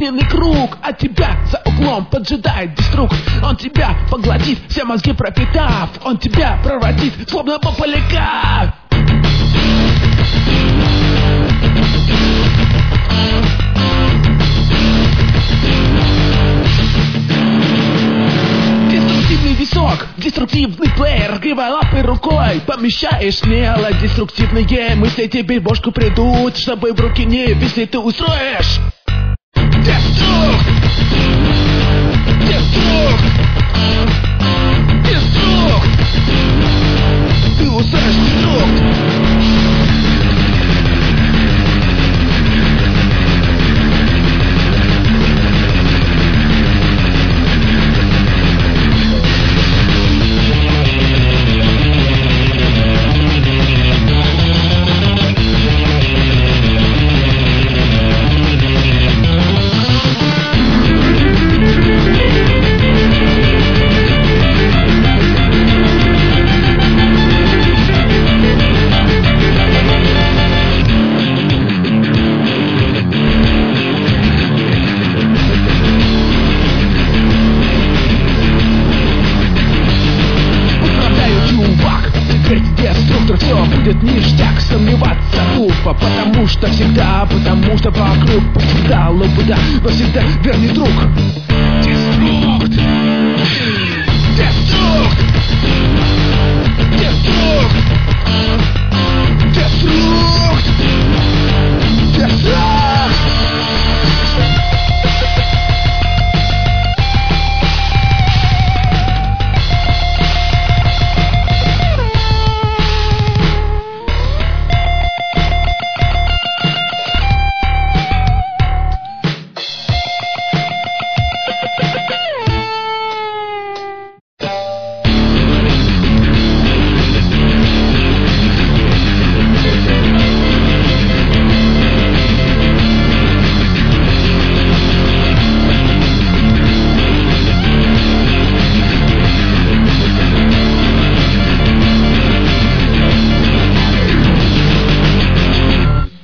огненный круг. А тебя за углом поджидает деструк. Он тебя поглотит, все мозги пропитав. Он тебя превратит, словно поляка. Деструктивный висок, деструктивный плеер. Кривой лапой рукой помещаешь смело деструктивные мысли. Тебе в бошку придут, чтобы в руки не если ты устроишь. Деструкт! Деструкт! Деструкт! Ты устроишь деструкт! Все будет ништяк, сомневаться глупо. Потому что вокруг всегда лобуда, но всегда верный друг. Деструкт!